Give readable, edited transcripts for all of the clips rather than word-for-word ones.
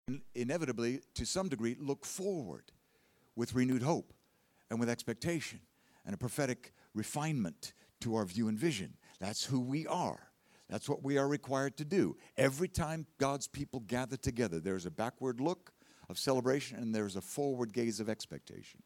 inevitably, to some degree, look forward with renewed hope and with expectation and a prophetic refinement to our view and vision. That's who we are. That's what we are required to do. Every time God's people gather together, there's a backward look of celebration and there's a forward gaze of expectation.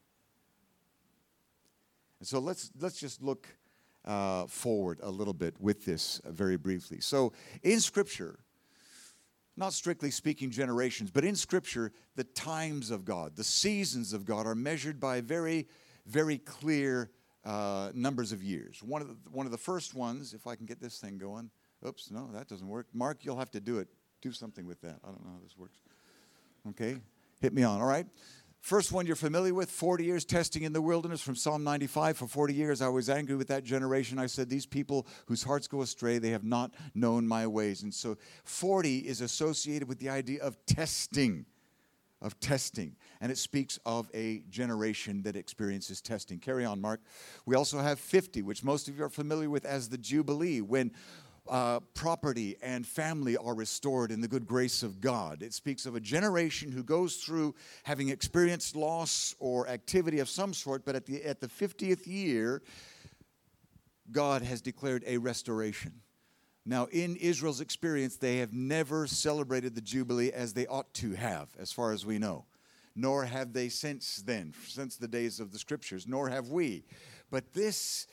And so let's just look forward a little bit with this very briefly. So in Scripture, not strictly speaking generations, but in Scripture, the times of God, the seasons of God are measured by very, very clear numbers of years. One of the first ones, if I can get this thing going. Oops, no, that doesn't work. Mark, you'll have to do it. Do something with that. I don't know how this works. Okay, hit me on, all right? First one you're familiar with, 40 years testing in the wilderness from Psalm 95. For 40 years I was angry with that generation. I said, these people whose hearts go astray, they have not known my ways. And so 40 is associated with the idea of testing. And it speaks of a generation that experiences testing. Carry on, Mark. We also have 50, which most of you are familiar with as the Jubilee, when property and family are restored in the good grace of God. It speaks of a generation who goes through having experienced loss or activity of some sort, but at the 50th year, God has declared a restoration. Now, in Israel's experience, they have never celebrated the Jubilee as they ought to have, as far as we know. Nor have they since then, since the days of the Scriptures, nor have we. But this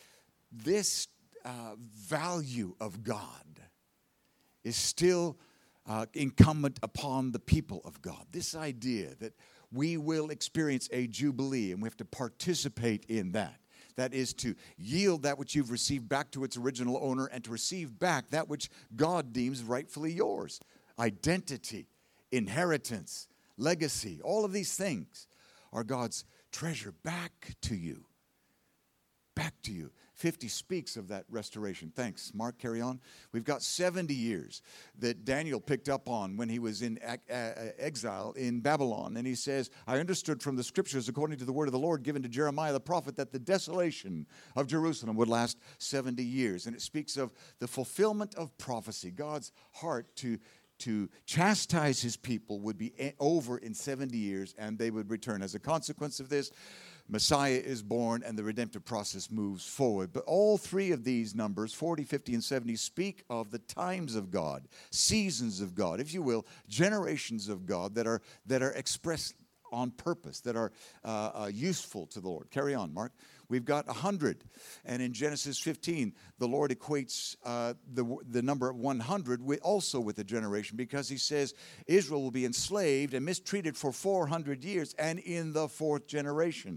value of God is still incumbent upon the people of God. This idea that we will experience a Jubilee and we have to participate in that. That is to yield that which you've received back to its original owner and to receive back that which God deems rightfully yours. Identity, inheritance, legacy, all of these things are God's treasure back to you. Back to you. 50 speaks of that restoration. Thanks. Mark, carry on. We've got 70 years that Daniel picked up on when he was in exile in Babylon. And he says, I understood from the Scriptures, according to the word of the Lord given to Jeremiah the prophet, that the desolation of Jerusalem would last 70 years. And it speaks of the fulfillment of prophecy. God's heart to chastise his people would be over in 70 years, and they would return. As a consequence of this, Messiah is born and the redemptive process moves forward. But all three of these numbers, 40, 50, and 70, speak of the times of God, seasons of God, if you will, generations of God that are expressed on purpose, that are useful to the Lord. Carry on, Mark. We've got 100. And in Genesis 15, the Lord equates the number 100 also with a generation, because he says Israel will be enslaved and mistreated for 400 years, and in the fourth generation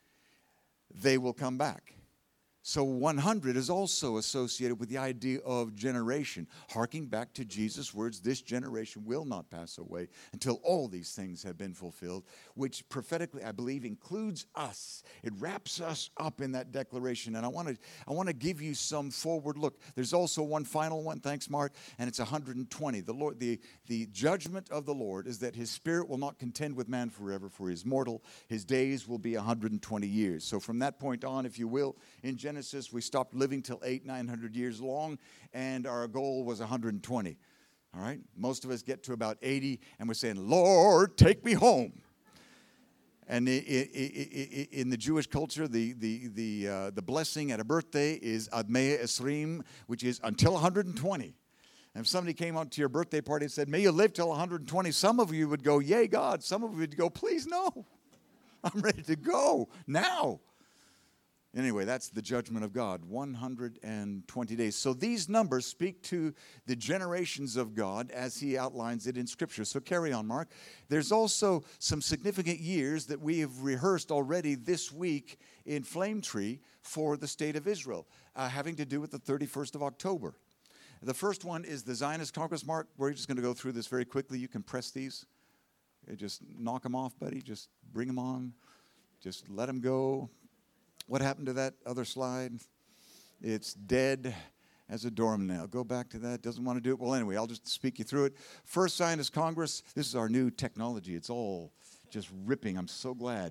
they will come back. So 100 is also associated with the idea of generation, harking back to Jesus' words, this generation will not pass away until all these things have been fulfilled, which prophetically, I believe, includes us. It wraps us up in that declaration, and I want to give you some forward look. There's also one final one, thanks, Mark, and it's 120. The judgment of the Lord is that his spirit will not contend with man forever, for he is mortal. His days will be 120 years. So from that point on, if you will, in Genesis, we stopped living till 900 years long, and our goal was 120. All right? Most of us get to about 80, and we're saying, Lord, take me home. And in the Jewish culture, the blessing at a birthday is Ad Mea Esrim, which is until 120. And if somebody came out to your birthday party and said, may you live till 120, some of you would go, yay, God. Some of you would go, please, no. I'm ready to go now. Anyway, that's the judgment of God, 120 days. So these numbers speak to the generations of God as he outlines it in Scripture. So carry on, Mark. There's also some significant years that we have rehearsed already this week in Flame Tree for the state of Israel, having to do with the 31st of October. The first one is the Zionist Congress, Mark. We're just going to go through this very quickly. You can press these. Just knock them off, buddy. Just bring them on. Just let them go. What happened to that other slide? It's dead as a doornail. Go back to that. Doesn't want to do it. Well, anyway, I'll just speak you through it. First Zionist Congress. This is our new technology. It's all just ripping. I'm so glad.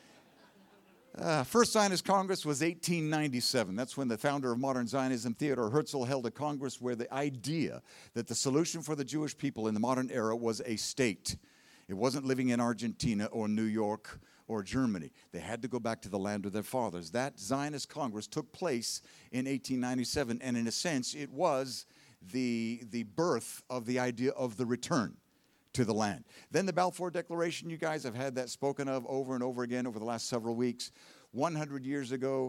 First Zionist Congress was 1897. That's when the founder of modern Zionism, Theodor Herzl, held a Congress where the idea that the solution for the Jewish people in the modern era was a state. It wasn't living in Argentina or New York or Germany. They had to go back to the land of their fathers. That Zionist Congress took place in 1897, and in a sense, it was the birth of the idea of the return to the land. Then the Balfour Declaration, you guys have had that spoken of over and over again over the last several weeks. 100 years ago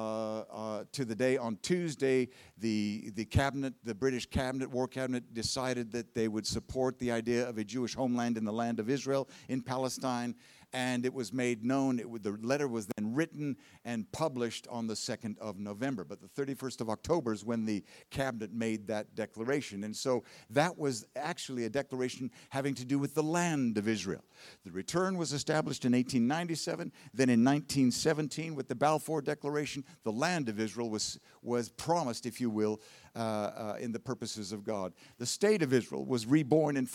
to the day on Tuesday, the cabinet, the British cabinet, war cabinet, decided that they would support the idea of a Jewish homeland in the land of Israel in Palestine, and it was made known. The letter was then written and published on the 2nd of November. But the 31st of October is when the cabinet made that declaration. And so that was actually a declaration having to do with the land of Israel. The return was established in 1897. Then in 1917, with the Balfour Declaration, the land of Israel was promised, if you will, in the purposes of God. The state of Israel was reborn in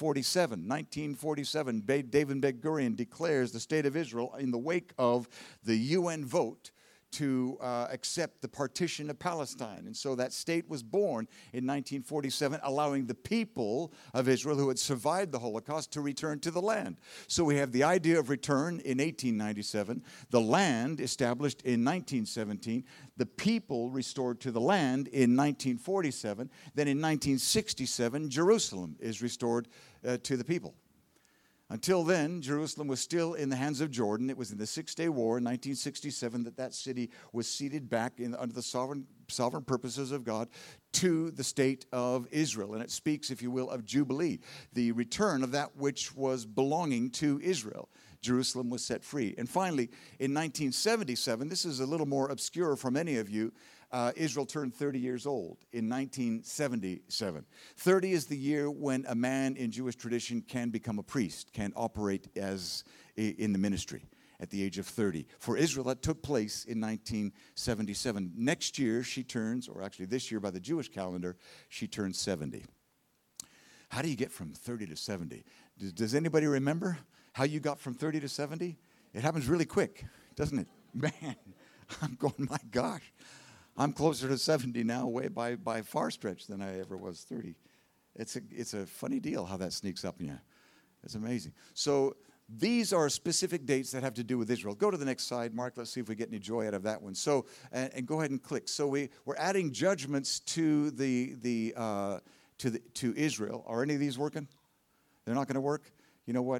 1947. David Ben-Gurion declares the state of Israel in the wake of the UN vote to accept the partition of Palestine. And so that state was born in 1947, allowing the people of Israel who had survived the Holocaust to return to the land. So we have the idea of return in 1897, the land established in 1917, the people restored to the land in 1947. Then in 1967, Jerusalem is restored to the people. Until then, Jerusalem was still in the hands of Jordan. It was in the Six-Day War in 1967 that city was ceded back under the sovereign purposes of God to the state of Israel. And it speaks, if you will, of Jubilee, the return of that which was belonging to Israel. Jerusalem was set free. And finally, in 1977, this is a little more obscure for many of you, Israel turned 30 years old in 1977. 30 is the year when a man in Jewish tradition can become a priest, can operate as in the ministry at the age of 30. For Israel, that took place in 1977. Next year, she turns, or actually this year by the Jewish calendar, she turns 70. How do you get from 30 to 70? Does anybody remember how you got from 30 to 70? It happens really quick, doesn't it? Man, I'm going, my gosh. I'm closer to 70 now, way by far stretch than I ever was 30. It's a funny deal how that sneaks up on you. It's amazing. So these are specific dates that have to do with Israel. Go to the next slide, Mark. Let's see if we get any joy out of that one. So, and go ahead and click. So we're adding judgments to to Israel. Are any of these working? They're not going to work. You know what?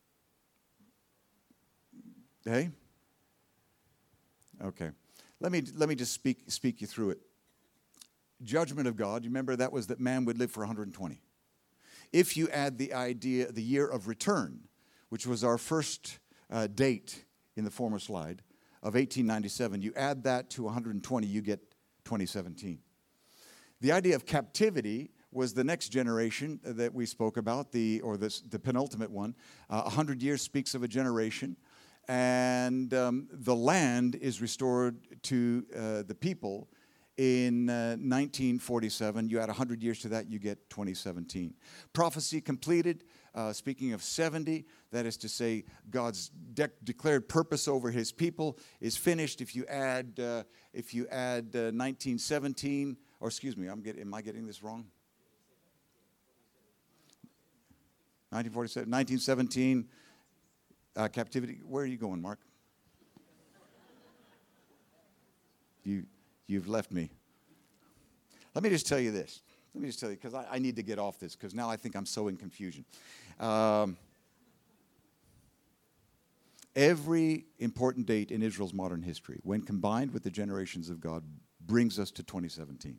Hey. Okay. Let me just speak you through it. Judgment of God, you remember that was that man would live for 120. If you add the year of return, which was our first date in the former slide of 1897, you add that to 120, you get 2017. The idea of captivity was the next generation that we spoke about, the penultimate one. 100 years speaks of a generation. And the land is restored to the people in 1947. You add 100 years to that, you get 2017. Prophecy completed, speaking of 70, that is to say God's declared purpose over his people is finished. If you add 1917, or excuse me, am I getting this wrong? 1947, 1917. Captivity. Where are you going, Mark? You've left me. Let me just tell you this. Let me just tell you, because I need to get off this, because now I think I'm so in confusion. Every important date in Israel's modern history, when combined with the generations of God, brings us to 2017.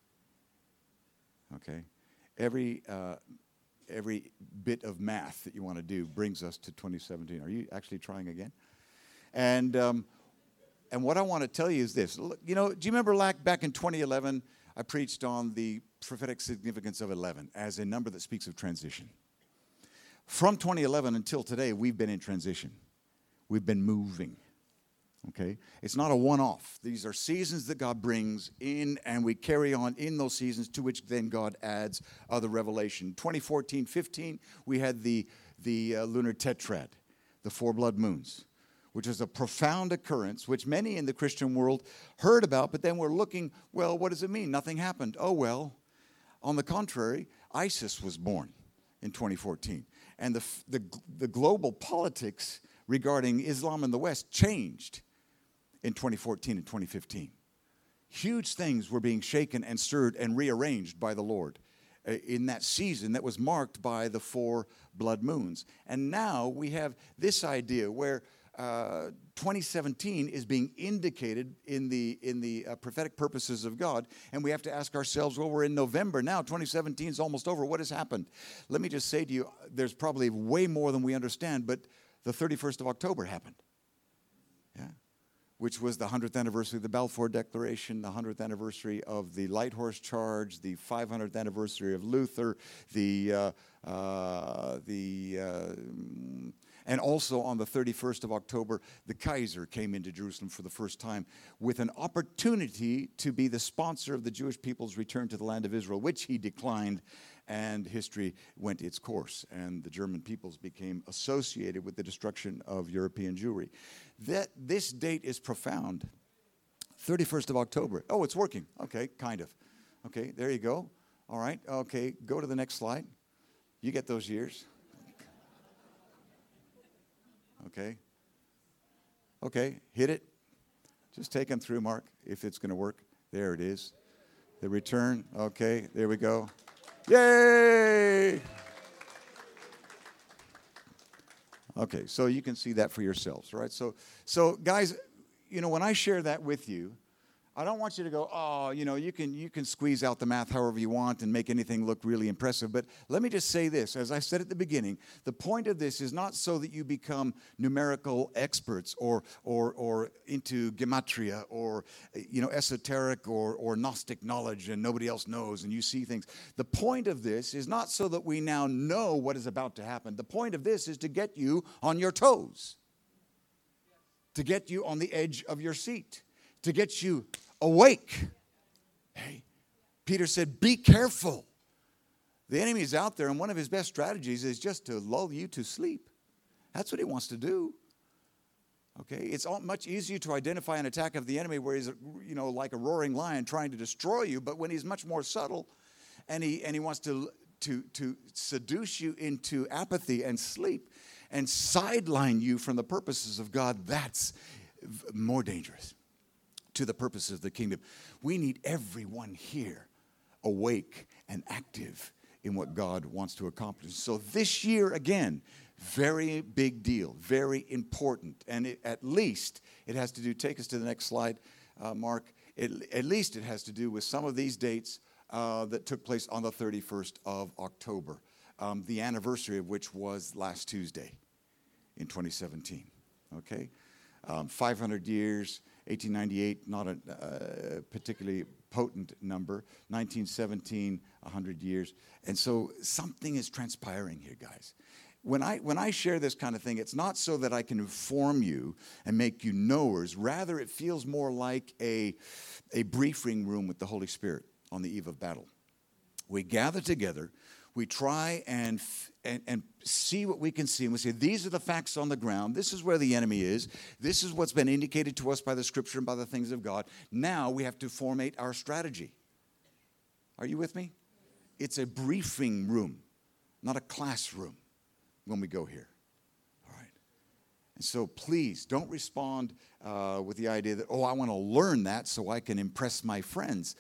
Okay? Every bit of math that you want to do brings us to 2017. Are you actually trying again? And what I want to tell you is this. Do you remember back in 2011, I preached on the prophetic significance of 11 as a number that speaks of transition. From 2011 until today, we've been in transition. We've been moving. Okay? It's not a one-off. These are seasons that God brings in, and we carry on in those seasons, to which then God adds other revelation. 2014-15, we had the lunar tetrad, the 4 blood moons, which is a profound occurrence, which many in the Christian world heard about, but then we're looking, well, what does it mean? Nothing happened. Oh, well, on the contrary, ISIS was born in 2014. And the global politics regarding Islam in the West changed in 2014 and 2015. Huge things were being shaken and stirred and rearranged by the Lord in that season that was marked by the 4 blood moons. And now we have this idea where 2017 is being indicated in the prophetic purposes of God, and we have to ask ourselves, well, we're in November now, 2017 is almost over, what has happened? Let me just say to you, there's probably way more than we understand, but the 31st of October happened, which was the 100th anniversary of the Balfour Declaration, the 100th anniversary of the Light Horse Charge, the 500th anniversary of Luther, and also on the 31st of October, the Kaiser came into Jerusalem for the first time with an opportunity to be the sponsor of the Jewish people's return to the land of Israel, which he declined, and history went its course, and the German peoples became associated with the destruction of European Jewry. This date is profound. 31st of October. Oh, it's working. Okay, kind of. Okay, there you go. All right. Okay, go to the next slide. You get those years. Okay. Okay, hit it. Just take them through, Mark, if it's going to work. There it is. The return. Okay, there we go. Yay! Okay, so you can see that for yourselves, right? So guys, when I share that with you, I don't want you to go, oh, you can squeeze out the math however you want and make anything look really impressive. But let me just say this. As I said at the beginning, the point of this is not so that you become numerical experts or into gematria or, esoteric or Gnostic knowledge and nobody else knows and you see things. The point of this is not so that we now know what is about to happen. The point of this is to get you on your toes, to get you on the edge of your seat, to get you awake. Hey, Peter said, be careful. The enemy is out there, and one of his best strategies is just to lull you to sleep. That's what he wants to do. Okay, it's much easier to identify an attack of the enemy where he's, like a roaring lion trying to destroy you, but when he's much more subtle and he wants to seduce you into apathy and sleep and sideline you from the purposes of God, that's more dangerous to the purposes of the kingdom. We need everyone here awake and active in what God wants to accomplish. So this year, again, very big deal, very important. And at least it has to do, take us to the next slide, Mark. At least it has to do with some of these dates that took place on the 31st of October, the anniversary of which was last Tuesday in 2017. Okay? 500 years, 1898, not a particularly potent number. 1917, 100 years. And so something is transpiring here, guys. When I share this kind of thing, it's not so that I can inform you and make you knowers. Rather, it feels more like a briefing room with the Holy Spirit on the eve of battle. We gather together. We try and see what we can see. And we say, these are the facts on the ground. This is where the enemy is. This is what's been indicated to us by the Scripture and by the things of God. Now we have to formate our strategy. Are you with me? It's a briefing room, not a classroom when we go here. All right. And so please don't respond with the idea that, I want to learn that so I can impress my friends.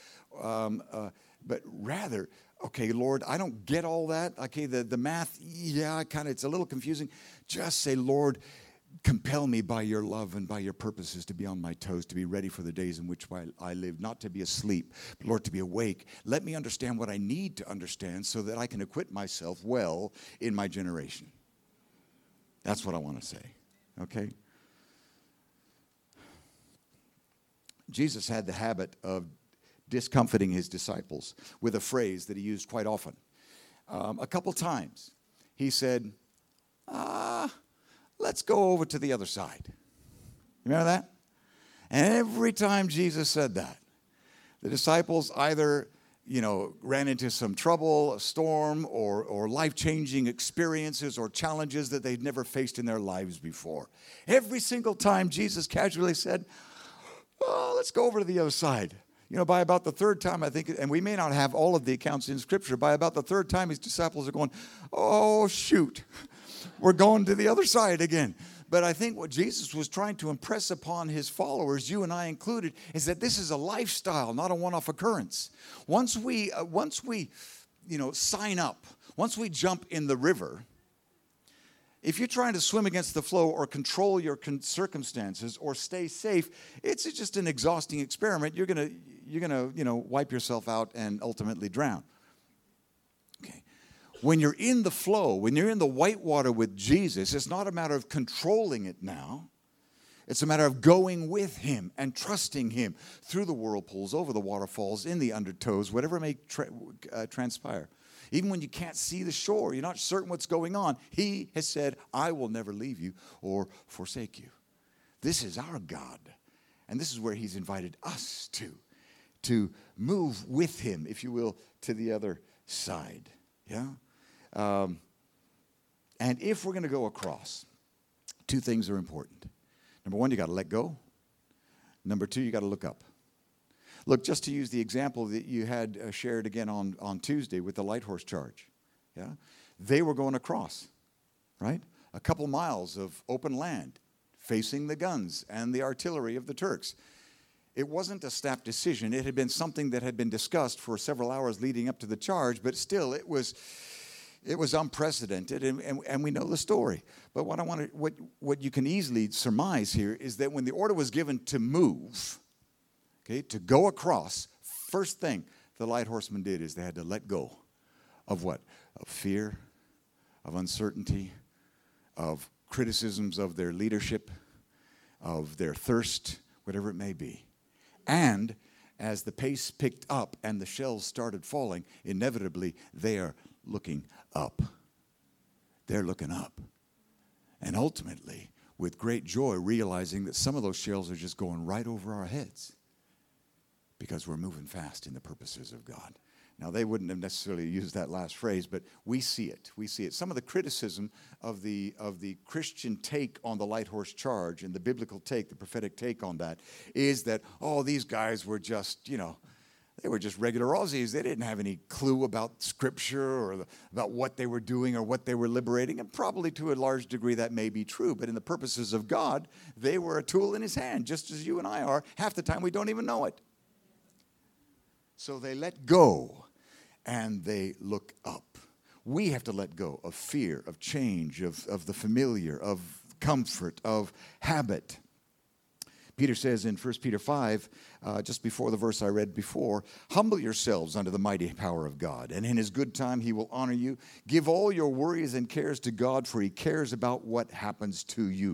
But rather, okay, Lord, I don't get all that. Okay, the math, it's a little confusing. Just say, Lord, compel me by your love and by your purposes to be on my toes, to be ready for the days in which I live, not to be asleep, but Lord, to be awake. Let me understand what I need to understand so that I can acquit myself well in my generation. That's what I want to say, okay? Jesus had the habit of discomfiting his disciples with a phrase that he used quite often. A couple times, he said, let's go over to the other side. You remember that? And every time Jesus said that, the disciples either, ran into some trouble, a storm, or life-changing experiences or challenges that they'd never faced in their lives before. Every single time Jesus casually said, let's go over to the other side. By about the third time, I think, and we may not have all of the accounts in Scripture, by about the third time, his disciples are going, oh, shoot, we're going to the other side again. But I think what Jesus was trying to impress upon his followers, you and I included, is that this is a lifestyle, not a one-off occurrence. Once we sign up, once we jump in the river, if you're trying to swim against the flow or control your circumstances or stay safe, it's just an exhausting experiment. You're gonna wipe yourself out and ultimately drown. Okay. When you're in the flow, when you're in the white water with Jesus, it's not a matter of controlling it now. It's a matter of going with him and trusting him through the whirlpools, over the waterfalls, in the undertows, whatever may transpire. Even when you can't see the shore, you're not certain what's going on, he has said, I will never leave you or forsake you. This is our God. And this is where he's invited us to move with him, if you will, to the other side. Yeah? And if we're going to go across, two things are important. Number one, you got to let go. Number two, you got to look up. Look, just to use the example that you had shared again on Tuesday with the light horse charge. Yeah? They were going across, right? A couple miles of open land facing the guns and the artillery of the Turks. It wasn't a snap decision. It had been something that had been discussed for several hours leading up to the charge, but still it was unprecedented, and we know the story. But what you can easily surmise here is that when the order was given to move, okay, to go across, first thing the light horsemen did is they had to let go of what? Of fear, of uncertainty, of criticisms of their leadership, of their thirst, whatever it may be. And as the pace picked up and the shells started falling, inevitably they are looking up. They're looking up. And ultimately, with great joy, realizing that some of those shells are just going right over our heads because we're moving fast in the purposes of God. Now, they wouldn't have necessarily used that last phrase, but we see it. We see it. Some of the criticism of the Christian take on the light horse charge and the biblical take, the prophetic take on that, is that, these guys were just, they were just regular Aussies. They didn't have any clue about Scripture or about what they were doing or what they were liberating. And probably to a large degree that may be true. But in the purposes of God, they were a tool in his hand, just as you and I are. Half the time we don't even know it. So they let go and they look up. We have to let go of fear, of change, of the familiar, of comfort, of habit. Peter says in 1 Peter 5, just before the verse I read before, humble yourselves under the mighty power of God, and in his good time he will honor you. Give all your worries and cares to God, for he cares about what happens to you.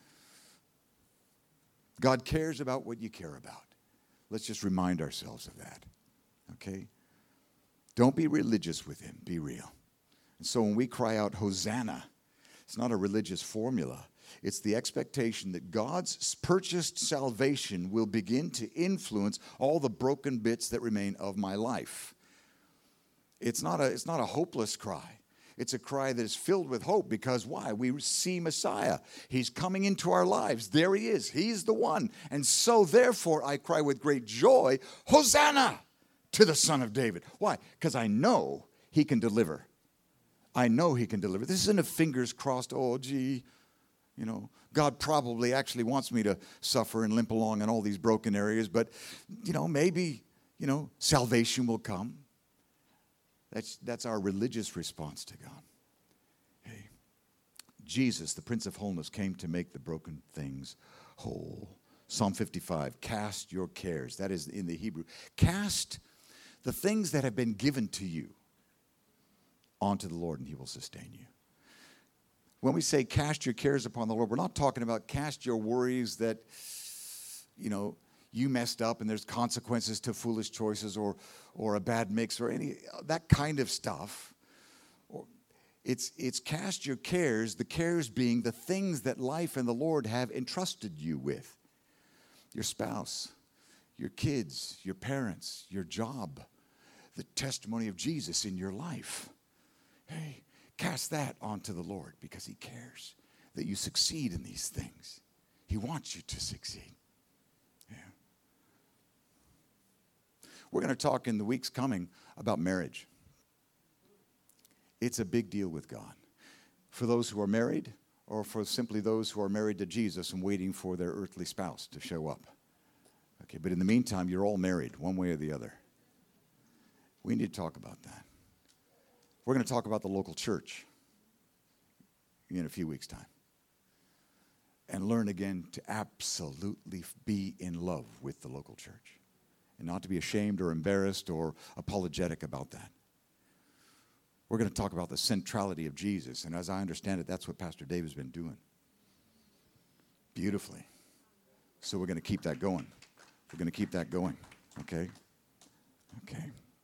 God cares about what you care about. Let's just remind ourselves of that, okay? Don't be religious with him, be real. And so when we cry out, Hosanna, it's not a religious formula. It's the expectation that God's purchased salvation will begin to influence all the broken bits that remain of my life. It's not a hopeless cry. It's a cry that is filled with hope because why? We see Messiah. He's coming into our lives. There he is. He's the one. And so therefore I cry with great joy, Hosanna to the Son of David. Why? Because I know he can deliver. I know he can deliver. This isn't a fingers crossed, God probably actually wants me to suffer and limp along in all these broken areas, but, maybe, salvation will come. That's our religious response to God. Hey, Jesus, the Prince of Wholeness, came to make the broken things whole. Psalm 55, cast your cares. That is in the Hebrew. Cast the things that have been given to you onto the Lord, and he will sustain you. When we say cast your cares upon the Lord, we're not talking about cast your worries that, you messed up and there's consequences to foolish choices or a bad mix or any that kind of stuff. It's cast your cares, the cares being the things that life and the Lord have entrusted you with. Your spouse, your kids, your parents, your job, the testimony of Jesus in your life. Hey, cast that onto the Lord because he cares that you succeed in these things. He wants you to succeed. Yeah. We're going to talk in the weeks coming about marriage. It's a big deal with God. For those who are married, or for simply those who are married to Jesus and waiting for their earthly spouse to show up. Okay, but in the meantime, you're all married, one way or the other. We need to talk about that. We're going to talk about the local church in a few weeks' time. And learn again to absolutely be in love with the local church. And not to be ashamed or embarrassed or apologetic about that. We're going to talk about the centrality of Jesus. And as I understand it, that's what Pastor Dave has been doing. Beautifully. So we're going to keep that going. We're going to keep that going. Okay? Okay.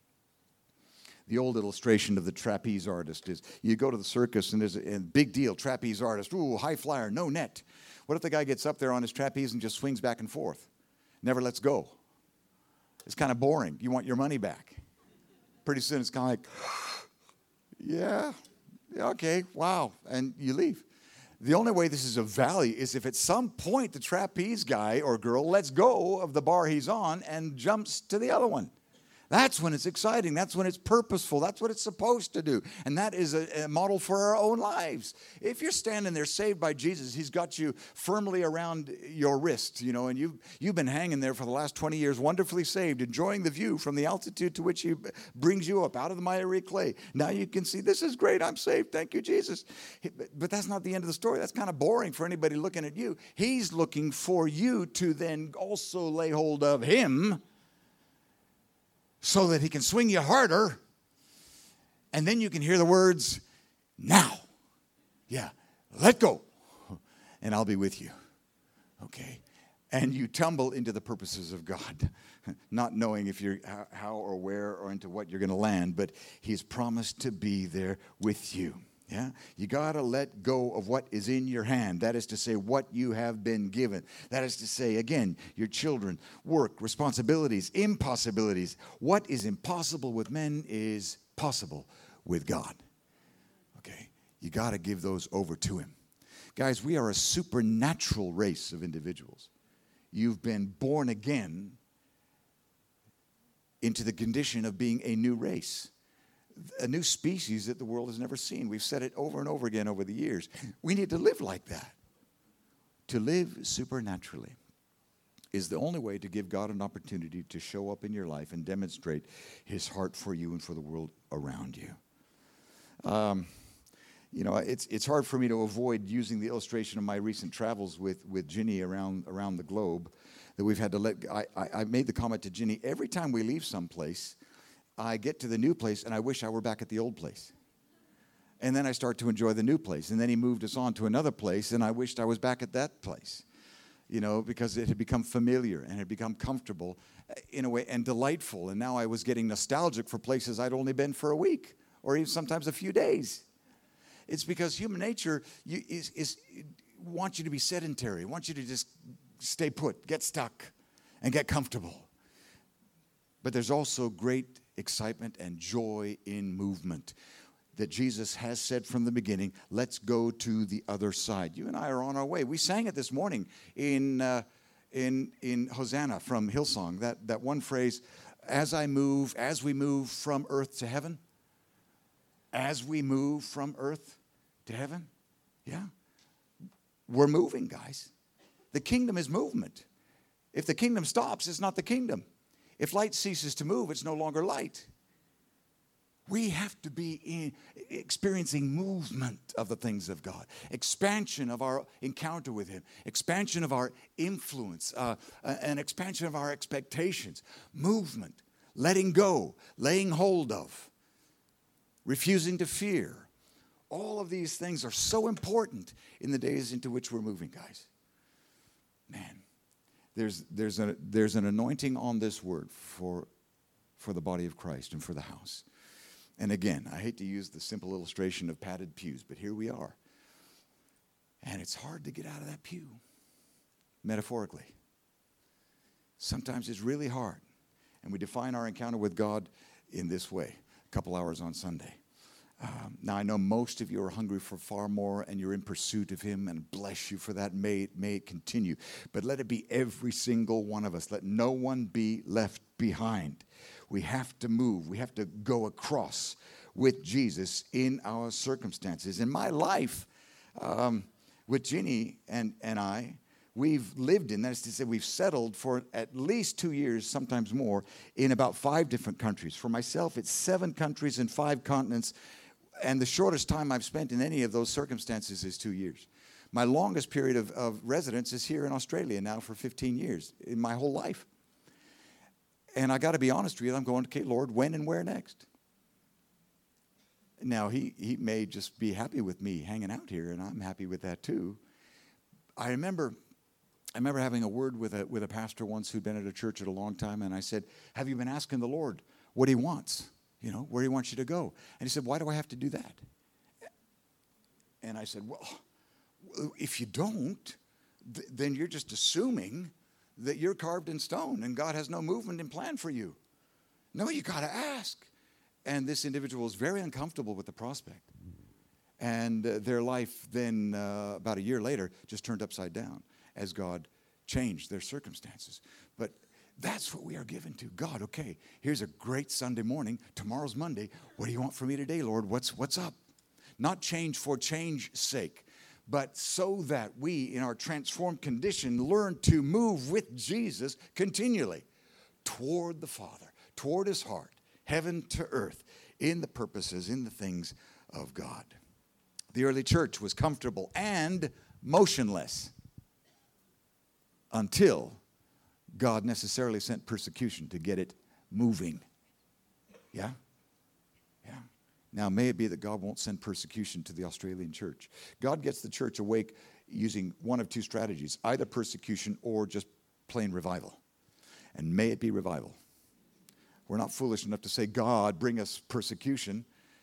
The old illustration of the trapeze artist is you go to the circus and there's a big deal, trapeze artist, ooh, high flyer, no net. What if the guy gets up there on his trapeze and just swings back and forth? Never lets go. It's kind of boring. You want your money back. Pretty soon it's kind of like, yeah, okay, wow, and you leave. The only way this is of value is if at some point the trapeze guy or girl lets go of the bar he's on and jumps to the other one. That's when it's exciting. That's when it's purposeful. That's what it's supposed to do. And that is a model for our own lives. If you're standing there saved by Jesus, he's got you firmly around your wrist, and you've been hanging there for the last 20 years, wonderfully saved, enjoying the view from the altitude to which he brings you up out of the miry clay. Now you can see, this is great. I'm saved. Thank you, Jesus. But that's not the end of the story. That's kind of boring for anybody looking at you. He's looking for you to then also lay hold of him, so that he can swing you harder, and then you can hear the words, now. Yeah, let go, and I'll be with you. Okay? And you tumble into the purposes of God, not knowing if you're how or where or into what you're going to land, but he's promised to be there with you. Yeah? You got to let go of what is in your hand. That is to say, what you have been given. That is to say, again, your children, work, responsibilities, impossibilities. What is impossible with men is possible with God. Okay? You got to give those over to him. Guys, we are a supernatural race of individuals. You've been born again into the condition of being a new race. A new species that the world has never seen. We've said it over and over again over the years. We need to live like that. To live supernaturally is the only way to give God an opportunity to show up in your life and demonstrate his heart for you and for the world around you. It's hard for me to avoid using the illustration of my recent travels with Ginny around the globe that we've had to let. I made the comment to Ginny, every time we leave someplace, I get to the new place, and I wish I were back at the old place. And then I start to enjoy the new place. And then he moved us on to another place, and I wished I was back at that place, because it had become familiar and had become comfortable in a way and delightful. And now I was getting nostalgic for places I'd only been for a week or even sometimes a few days. It's because human nature wants you to be sedentary, wants you to just stay put, get stuck, and get comfortable. But there's also great excitement and joy in movement that Jesus has said from the beginning, let's go to the other side. You and I are on our way. We sang it this morning in Hosanna from Hillsong, that one phrase, as we move from earth to heaven. As we move from earth to heaven. Yeah. We're moving, guys. The kingdom is movement. If the kingdom stops, it's not the kingdom. If light ceases to move, it's no longer light. We have to be experiencing movement of the things of God, expansion of our encounter with him, expansion of our influence, an expansion of our expectations, movement, letting go, laying hold of, refusing to fear. All of these things are so important in the days into which we're moving, guys. Man. There's an anointing on this word for the body of Christ and for the house. And again, I hate to use the simple illustration of padded pews, but here we are. And it's hard to get out of that pew, metaphorically. Sometimes it's really hard. And we define our encounter with God in this way, a couple hours on Sunday. Now, I know most of you are hungry for far more, and you're in pursuit of Him, and bless you for that. May it continue. But let it be every single one of us. Let no one be left behind. We have to move. We have to go across with Jesus in our circumstances. In my life, with Ginny and I, we've lived in, that is to say, we've settled for at least 2 years, sometimes more, in about 5 different countries. For myself, it's 7 countries and 5 continents, and the shortest time I've spent in any of those circumstances is 2 years. My longest period of residence is here in Australia now for 15 years, in my whole life. And I got to be honest with you, I'm going, okay, Lord, when and where next? Now, he may just be happy with me hanging out here, and I'm happy with that too. I remember having a word with a pastor once who'd been at a church at a long time, and I said, have you been asking the Lord what He wants? You know, where He wants you to go? And he said, why do I have to do that? And I said, well, if you don't, then you're just assuming that you're carved in stone and God has no movement and plan for you. No, you got to ask. And this individual was very uncomfortable with the prospect. And their life then, about a year later, just turned upside down as God changed their circumstances. But that's what we are given to. God, okay, here's a great Sunday morning. Tomorrow's Monday. What do you want from me today, Lord? What's up? Not change for change's sake, but so that we, in our transformed condition, learn to move with Jesus continually toward the Father, toward His heart, heaven to earth, in the purposes, in the things of God. The early church was comfortable and motionless until God necessarily sent persecution to get it moving. Yeah? Yeah. Now, may it be that God won't send persecution to the Australian church. God gets the church awake using one of 2 strategies, either persecution or just plain revival. And may it be revival. We're not foolish enough to say, God, bring us persecution.